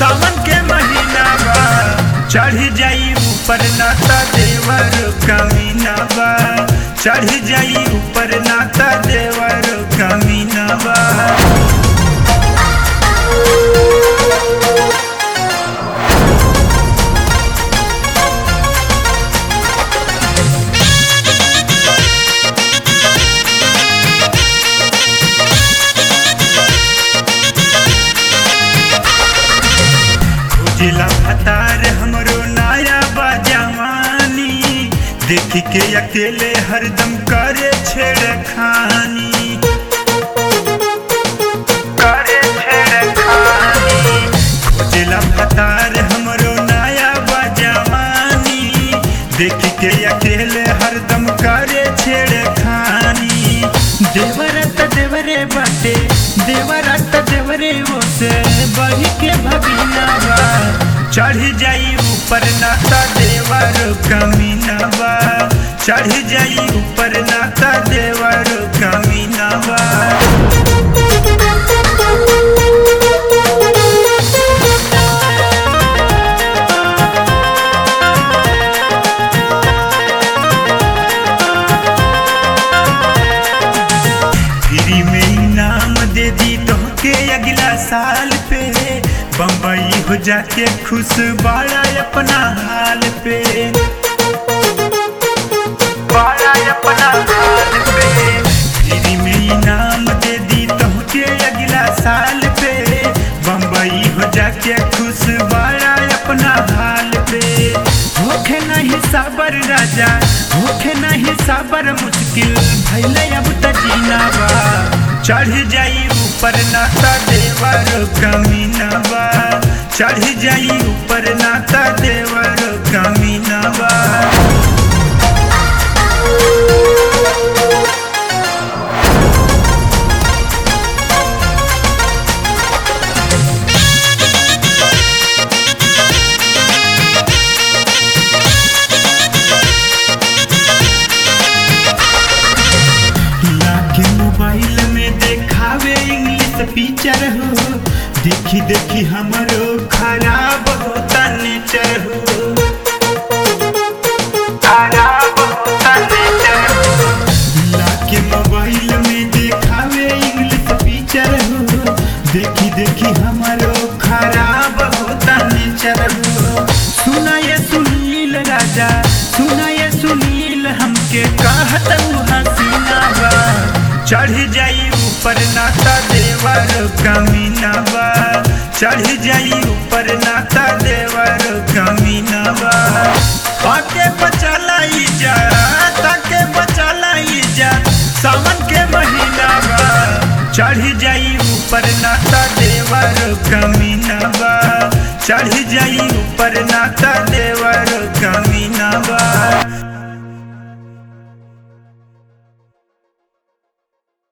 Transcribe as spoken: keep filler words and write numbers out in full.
सावन के महीना बा चढ़ जाई ऊपर नाता देवर कमीना बा चढ़ जाई ऊपर नाता देवर कमीना बा। जिला भतार हमरो नया बाजवानी देख के अकेले हरदम करे छेड़खानी करे छेड़खानी। जिला भतार हमरो नया बाजवानी देख के अकेले हरदम करे छेड़खानी। देवरत देवरे बाटे देवरत देवरे ओसे बढ़ के भगीना बा चढ़ जाई ऊपर नाता देवर कमीना बा चढ़ जाई ऊपर नाता देवर कमीना बा। फ्री में इनाम दे दी तो के अगला साल पे बम्बई हो जाके खुश बाड़ा अपना हाल पे बाड़ा अपना हाल पे। फ्री में इनाम दे दी तो के अगला साल पे बम्बई हो जाके खुश बाड़ा अपना हाल पे। होखे नहीं साबर राजा होखे नहीं साबर मुश्किल भैले अब त जीना बा चढ़ जाई ऊपर नाता देवर कमीना बा चढ़ जाई ऊपर नाता देवर कमीना बा। मोबाइल में देखावे इंग्लिश पिक्चर हो देखी देखी हमरो खराब होता नेचर हो खराब होता नेचर हो। लाके मोबाइल में देखावे इंग्लिश पिक्चर हो देखी देखी हमरो खराब होता नेचर हो। सुना ये सुनील राजा सुना ये सुनील हमके कहत हसीना बा चढ़ जाई ऊपर नाता देवर कमीना बा चढ़ जाई ऊपर नाता देवर कमीना बा। ताके बचलाई जा ताके बचलाई जा सावन के महीना बा चढ़ जाई ऊपर नाता देवर कमीना बा चढ़ जाई ऊपर नाता